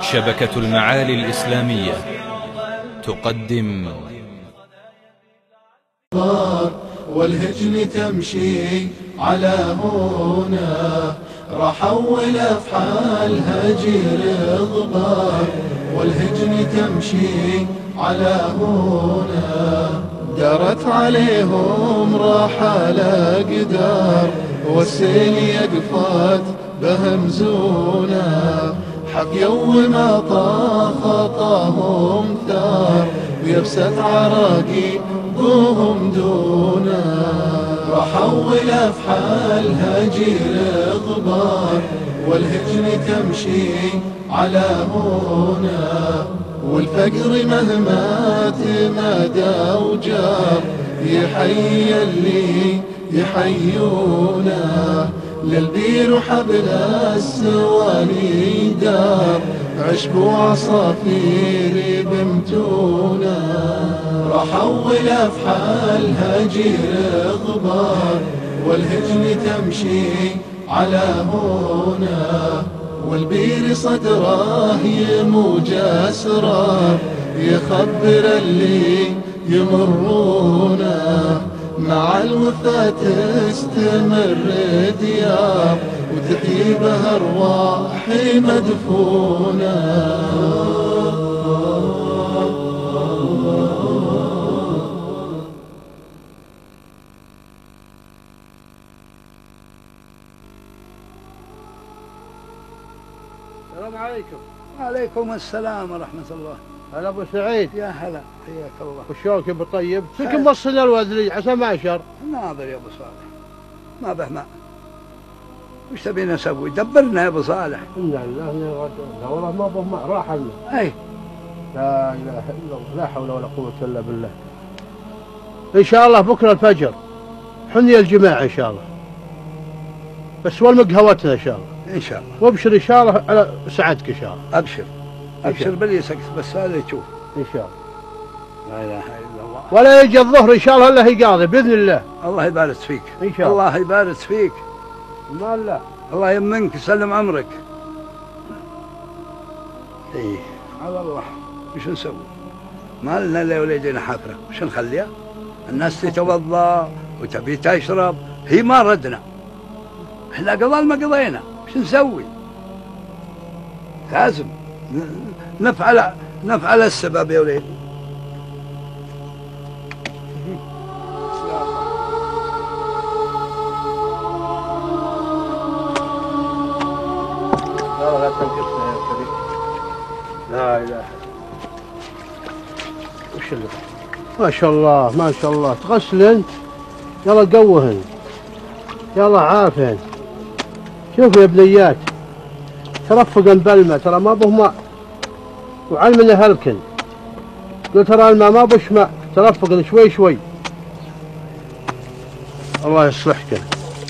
شبكة المعالي الإسلامية تقدم والهجن تمشي على هنا، راح اول افحال هجر غبار. والهجن تمشي على هنا، دارت عليهم راح على قدار، والسيل يقفات بهم زونا. حق يوم ما طاف خطاهم ثار، ويبست عراقي بوهم دونا. راح اول افحال هجر غبار، والهجن تمشي على هنا. والفقر مهما تمادى وجار، يحيي اللي يحيونا. للبير وحبل السواني دار، عشب وعصافير بمتونا. راح اول افحال هجر غبار، والهجن تمشي على هنا. والبير صدره يموج اسرار، يخبر اللي يمرونا. مع الوفاة تستمر ديار، وتحيي بها ارواح مدفونة. السلام عليكم. وعليكم السلام ورحمة الله. هلا ابو سعيد. يا هلا، حياك الله. وشلونك ابو طيب؟ فيكم وصلنا الوزري عسى ما شر. ناظر يا ابو صالح، ما به ماء. وش تبينا نسوي؟ دبرنا يا ابو صالح. انا لله لا والله ما به ماء، راح لنا. اي لا اله الا الله، لا حول ولا قوة الا بالله. ان شاء الله بكره الفجر حني الجماعة ان شاء الله، بس والمقهوتنا ان شاء الله. ان شاء الله. وابشر ان شاء الله على سعادك ان شاء الله. ابشر ابشر باللي سكت، بس هذا يشوف ان شاء الله. لا اله الا الله. ولا يجي الظهر ان شاء الله الا هي قاضي باذن الله. الله يبارك فيك ان شاء الله. الله يبارك فيك. ما لا الله يمنك يسلم عمرك. ايه على الله. وش نسوي؟ ما لنا الا وليدنا حفره، وش نخليها؟ الناس تتوضا وتبي تشرب، هي ما ردنا. احنا قضى ما قضينا، وش نسوي؟ لازم نفعل السبب يا وليد. لا تنقصنا يا كريم. لا اله. وش اللي ما شاء الله ما شاء الله. تغسل انت؟ يلا قوهن، يلا عافين. شوفوا يا بنيات، ترفقن بالماء، ترى ما به ماء. وعلمنا هلكن، قلت ترى الماء ما بش ماء، ترفقن شوي شوي. الله يصلحكن.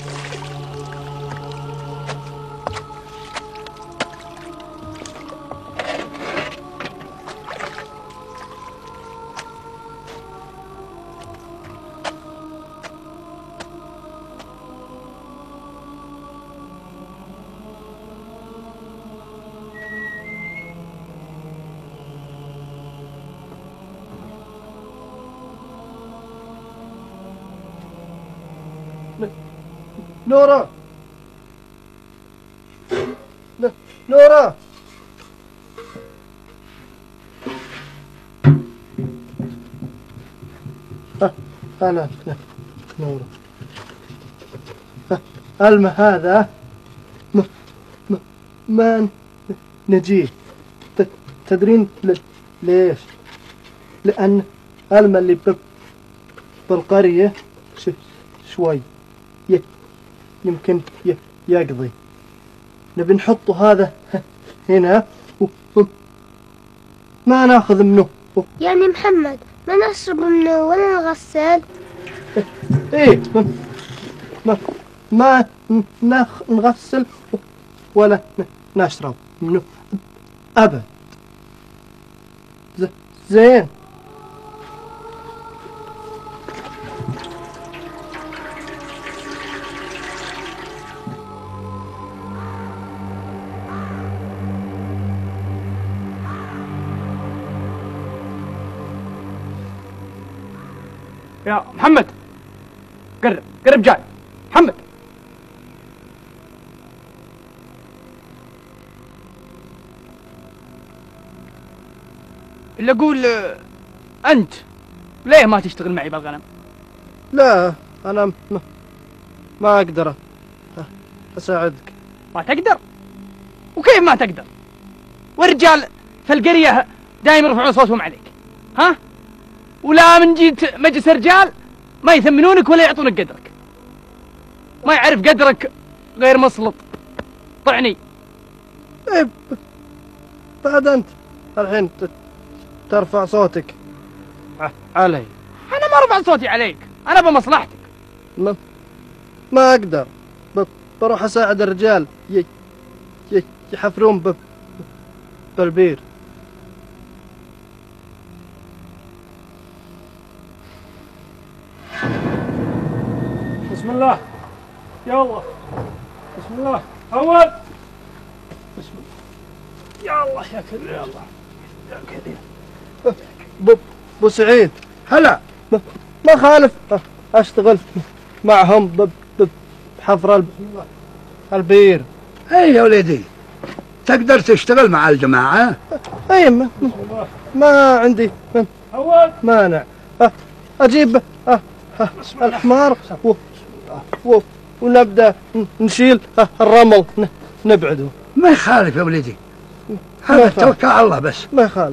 نورة، نورة، أنا نورة. الماء هذا ما نجيه. تدرين ليش؟ لأن الماء اللي بالقرية شوي يمكن يقضي. نبي نحطه هذا هنا ما ناخذ منه. يعني محمد ما نشرب منه ولا نغسل؟ ايه ما نغسل ولا نشرب منه ابد. زين. يا محمد قرب قرب جاي محمد. اللي أقول أنت ليه ما تشتغل معي بالغنم؟ لا أنا ما أقدر أساعدك. ما تقدر؟ وكيف ما تقدر؟ والرجال في القرية دايم يرفعون صوتهم عليك، ها؟ ولا من جيت مجلس رجال ما يثمنونك ولا يعطونك قدرك. ما يعرف قدرك غير مسلط. طعني. إيه بعد أنت الحين ترفع صوتك علي. أنا ما رفعت صوتي عليك، أنا بمصلحتك. ما أقدر. بروح أساعد الرجال يحفرون بالبير. بسم الله يا الله. بسم الله أول. بسم الله يا الله يا كريم يا الله يا كريم. بو سعيد هلا ما خالف أشتغل معهم بحفر البير. اي يا ولدي تقدر تشتغل مع الجماعة. أي ما عندي مانع. أجيب الحمار ونبدأ نشيل الرمل نبعده. ما يخالف يا ولدي، هذا توكل على الله بس. ما يخالف.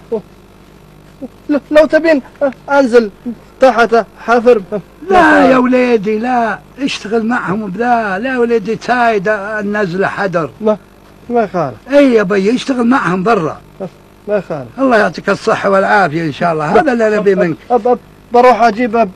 لو تبين أنزل تحت حفر. لا يا ولدي لا، اشتغل معهم بذا. لا يا ولدي تايد النزلة حدر. ما يخالف. اي يا بي اشتغل معهم برا. ما يخالف. الله يعطيك الصحة والعافية ان شاء الله. هذا اللي نبي منك. بروح أجيب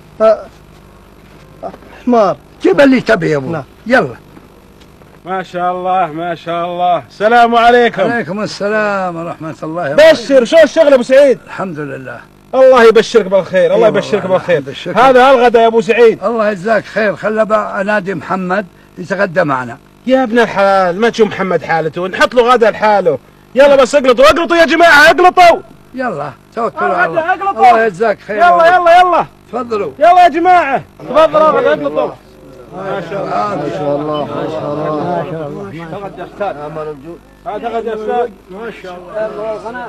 حمار. جيب اللي تبي يا ابو. نعم. يلا. ما شاء الله ما شاء الله. السلام عليكم. عليكم السلام ورحمة الله. بشر، شو الشغل ابو سعيد؟ الحمد لله. الله يبشرك بالخير، الله يبشرك بالخير. هذا الغداء يا ابو سعيد. الله يجزاك خير. خلى انادي محمد يتغدى معنا. يا ابن الحلال ما تشوف محمد حالته، نحط له غدا لحاله. يلا بس اقلطوا اقلطوا يا جماعه اقلطوا. يلا توكلوا على الله. اقلطوا. الله يجزاك خير. يلا يلا يلا تفضلوا. يلا يا جماعه تفضلوا اقلطوا. ما شاء الله ما شاء الله ما شاء الله ما شاء الله. تغدى يا استاذ. هذا غدا يا استاذ. ما شاء الله.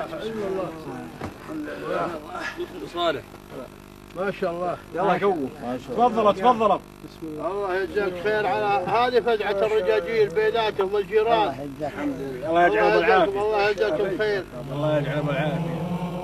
صالح ما شاء الله. يلا قوم. تفضلوا تفضلوا. الله يجزاك خير على هذه فزعة الرجاجيل بيناتهم والجيران. الله يجعله بالعافيه. الله يجزاكم خير. الله يجعله بالعافيه.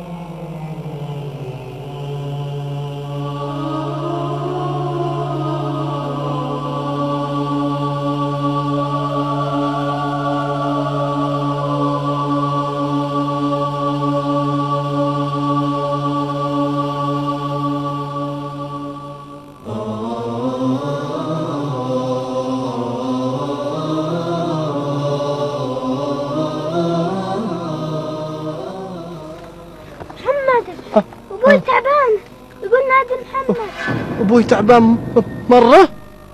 أبوي تعبان، يقول نادي محمد. أبوي تعبان مرة؟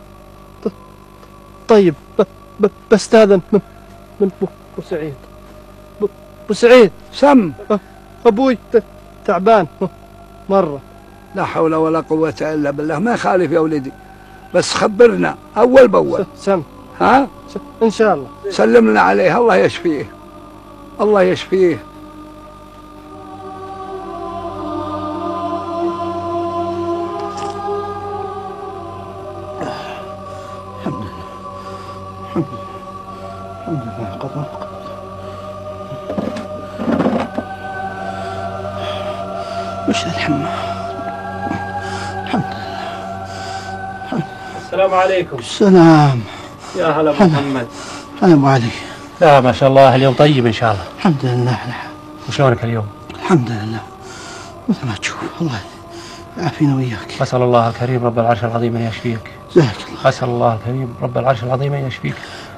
طيب بستأذن من أبو سعيد. أبو سعيد سم. أبوي تعبان مرة. لا حول ولا قوة إلا بالله. ما يخالف يا ولدي، بس خبرنا أول بأول. سم. ها؟ إن شاء الله. سلم لنا عليه. الله يشفيه الله يشفيه. الحمد لله قد وقت. وش الحمى؟ الحمد لله. السلام عليكم. السلام. يا هلا ابو محمد. هلا ابو علي. لا ما شاء الله اليوم طيب ان شاء الله. الحمد لله. وشلونك اليوم؟ الحمد لله مثل ما تشوف. الله يعافينا وياك. اسال الله الكريم رب العرش العظيم ان يشفيك. جزاك الله. اسال الله الكريم رب العرش العظيم ان يشفيك.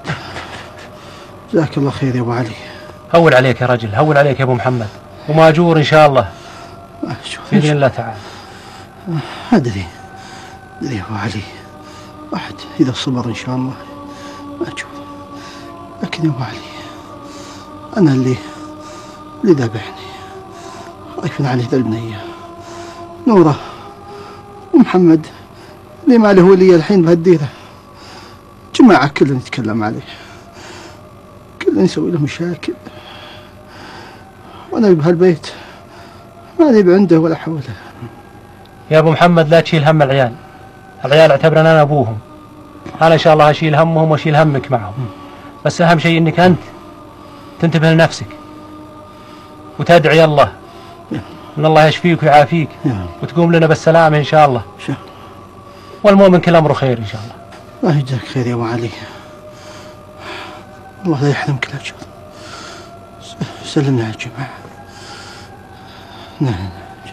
جزاك الله خير يا ابو علي. هون عليك يا رجل، هون عليك يا ابو محمد، وماجور ان شاء الله باذن الله تعالى. ادري يا ابو علي، واحد اذا صبر ان شاء الله ما تشوف. لكن يا ابو علي انا اللي ذبحني خايف عليه ذا البنيه نوره ومحمد اللي ما له ولي الحين بهالديرة، جماعة كلنا نتكلم عليه، كلنا نسوي له مشاكل، وانا بهالبيت ما لي عنده ولا حوله. يا ابو محمد لا تشيل هم العيال، العيال اعتبرنا انا ابوهم، انا ان شاء الله اشيل همهم واشيل همك معهم، بس اهم شيء انك انت تنتبه لنفسك وتدعي الله ان الله يشفيك ويعافيك وتقوم لنا بالسلامه ان شاء الله. والمؤمن كل امره خير ان شاء الله. الله يجزاك خير يا ابو علي، الله لا يحرمك الاجر. سلمنا على الجماعه. نعم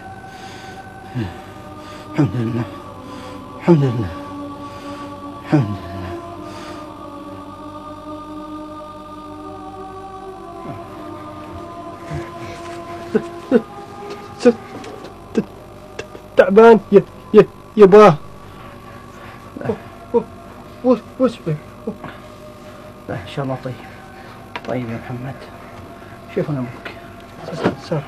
الحمد لله الحمد لله الحمد لله. تعبان يباه. وش بك؟ لا ان شاء الله طيب. طيب يا محمد، شوف انا ابوك. سار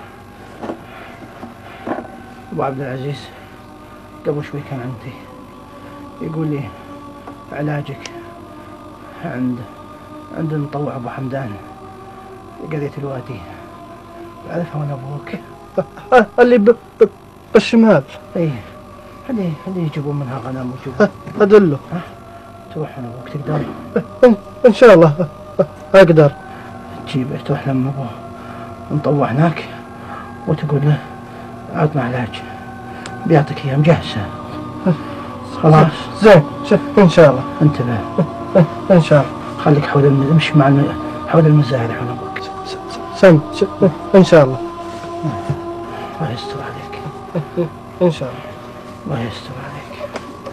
ابو عبد العزيز قبل شوي كان عندي يقول لي علاجك عند المطوع ابو حمدان قرية الوادي، اعرفها وانا ابوك. اللي بالشمال. اي اللي يجيبون منها غنم ويجيبون. ادله. تروح انا ابوك تقدر؟ ان شاء الله اقدر. تجيبه تروح لما ابوه نطوع هناك وتقول له عطنا علاج بيعطيك اياه مجهزه. خلاص زين ان شاء الله. انتبه ان شاء الله. خليك حول امشي مع حول المزارع حول ابوك. سم ان شاء الله. الله يستر عليك ان شاء الله. الله يستر عليك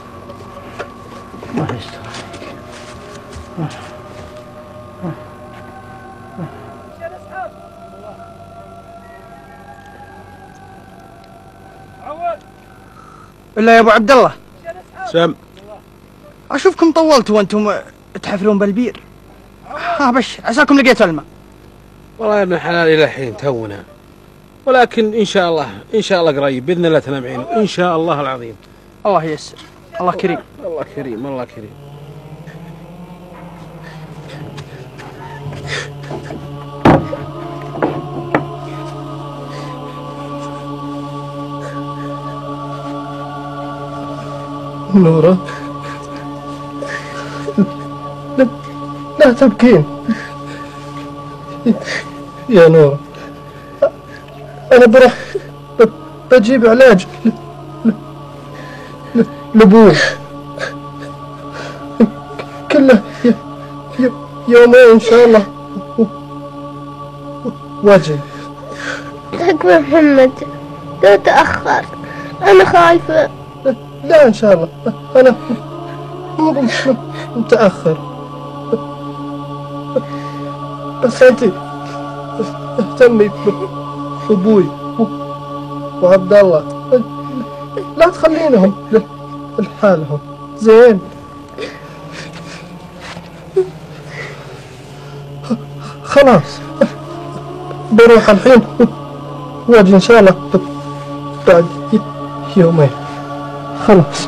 الله يستر عليك. إلا يا أبو عبد الله. سم. أشوفكم طولتوا وأنتم تحفرون بالبير. بش عساكم لقيتوا الماء. والله يا ابن الحلال إلى الحين تونا، ولكن إن شاء الله قريب بإذن الله تنام عينه إن شاء الله العظيم. الله ييسر. الله كريم. الله كريم الله كريم. نورة لا تبكين يا نورة، أنا بروح بجيب علاج لأبوي، كله يومين إن شاء الله واجي. تكبر محمد لا تأخر، أنا خايفة. لا إن شاء الله، أنا مو متأخر، بس أنت اهتمي بأبوي وعبد الله، لا تخلينهم لحالهم. زين خلاص بروح الحين واجي إن شاء الله بعد يومين. خلاص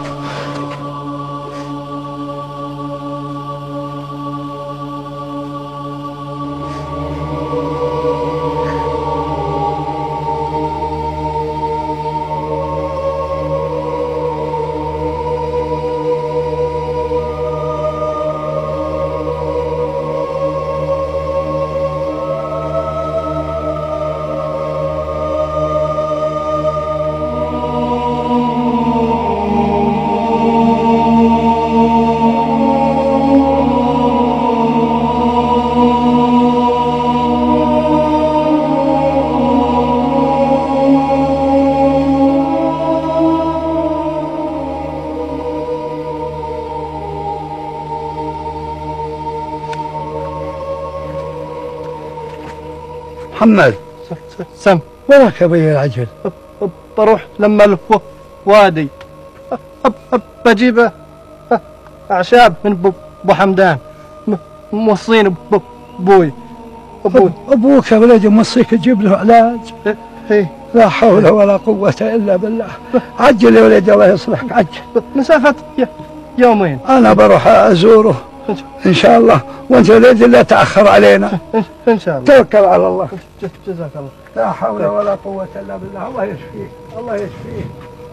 محمد سم وينك يا بي العجل؟ بروح لما الوادي بجيب أعشاب من أبو حمدان، موصين أبوي. أبوك يا ولدي موصيك تجيب له علاج. إيه لا حول ولا قوة إلا بالله. عجل يا ولدي الله يصلحك عجل. مسافة يومين. أنا بروح أزوره إن شاء الله، وأنت يا ولدي لا تأخر علينا إن شاء الله. توكل على الله. جزاك الله. لا حول ولا قوة إلا بالله. الله يشفيك الله يشفيك.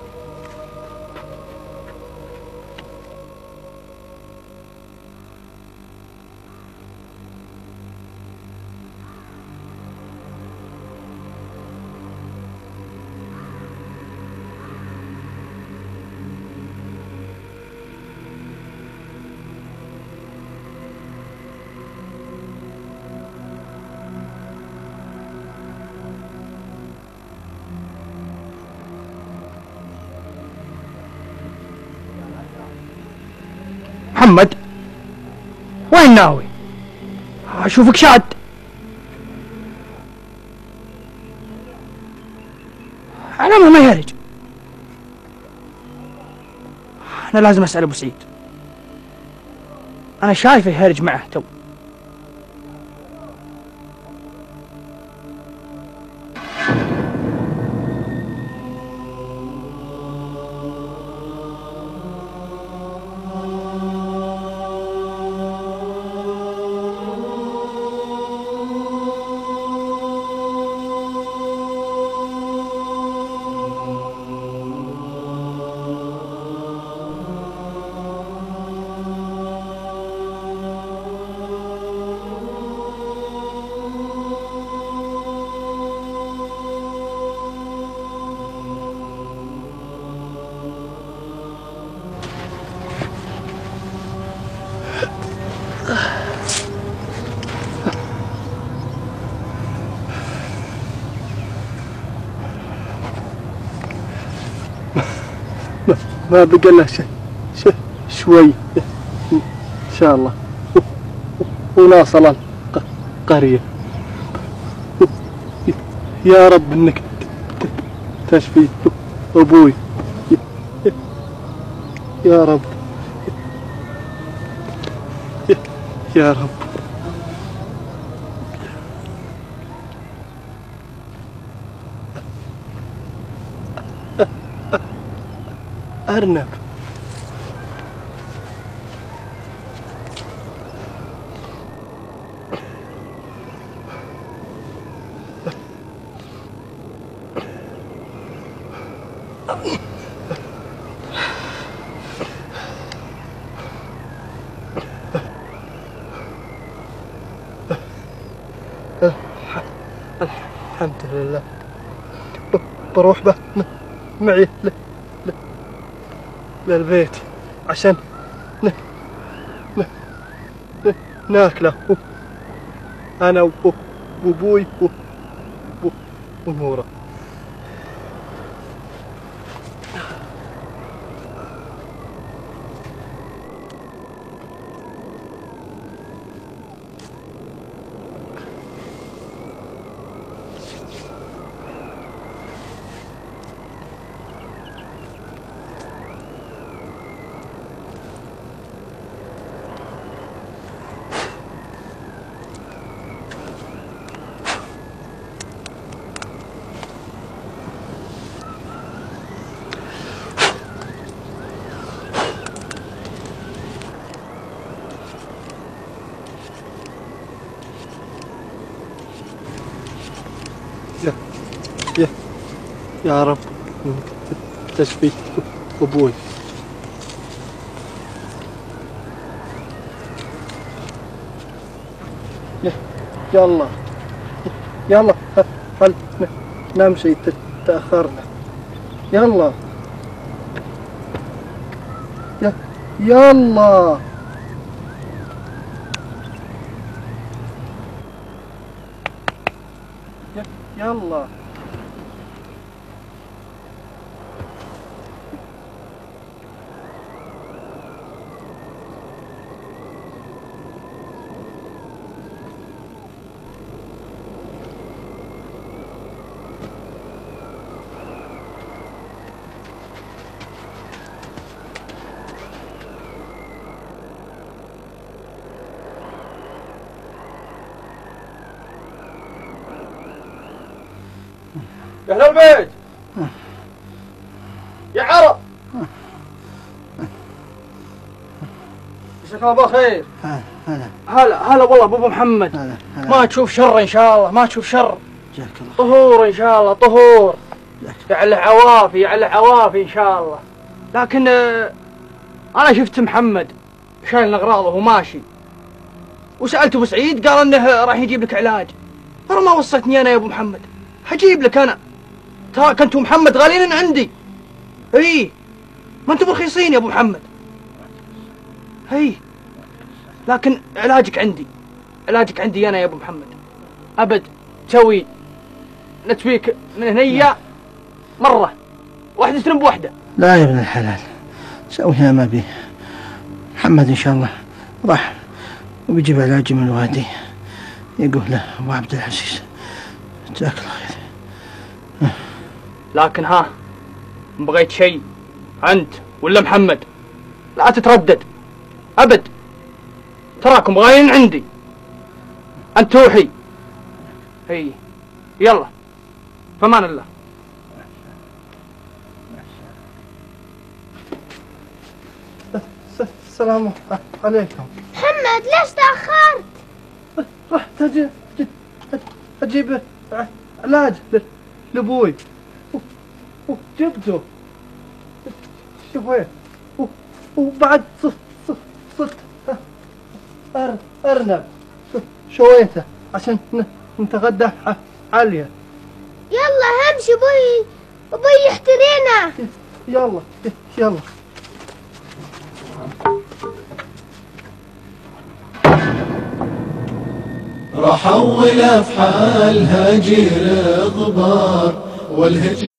محمد وين ناوي؟ اشوفك شاد. على ما يهرج. انا لازم اسال ابو سعيد، انا شايفه يهرج معه تو. ما بقى لنا شوي إن شاء الله ونوصل القرية. يا رب إنك تشفي أبوي يا رب يا رب. أرنب الحمد لله. بروح به معي للبيت عشان ناكله أنا وأبوي ونورة. يا رب تشفي أبوي. يلا يلا هل نمشي تأخرنا. يلا يلا يلا. يا أهل البيت يا عرب جزاك الله بالخير. هلا والله بابو محمد. ما تشوف شر ان شاء الله، ما تشوف شر. جزاك الله. طهور ان شاء الله، طهور. يعلى عوافي، يعلى عوافي ان شاء الله. لكن انا شفت محمد شايل اغراضه وماشي، وسالت ابو سعيد قال انه راح يجيب لك علاج. ترى ما وصيتني انا يا ابو محمد، حجيب لك انا. ترى كنتوا محمد غاليين عندي. اي ما انتم رخيصين يا ابو محمد. هي لكن علاجك عندي، علاجك عندي انا يا ابو محمد. ابد تسوي نتفيك من هنية مرة واحدة تنب واحدة. لا يا ابن الحلال، سويها ما بيه. محمد ان شاء الله راح وبيجيب علاجي من الوادي، يقول له ابو عبد العزيز. جزاك الله خير. لكن ها ان بغيت شيء انت ولا محمد لا تتردد ابد، تراكم غايين عندي. انت توحي. هي يلا فمان الله. السلام عليكم. محمد ليش تأخرت؟ رحت اجيب علاج لابوي وجبته. شوفي وبعد صرت ارنب شويته عشان نتغدى عليه. يلا همشي ابوي يحترينا. يلا راح اول افحال هجير غبار والهجر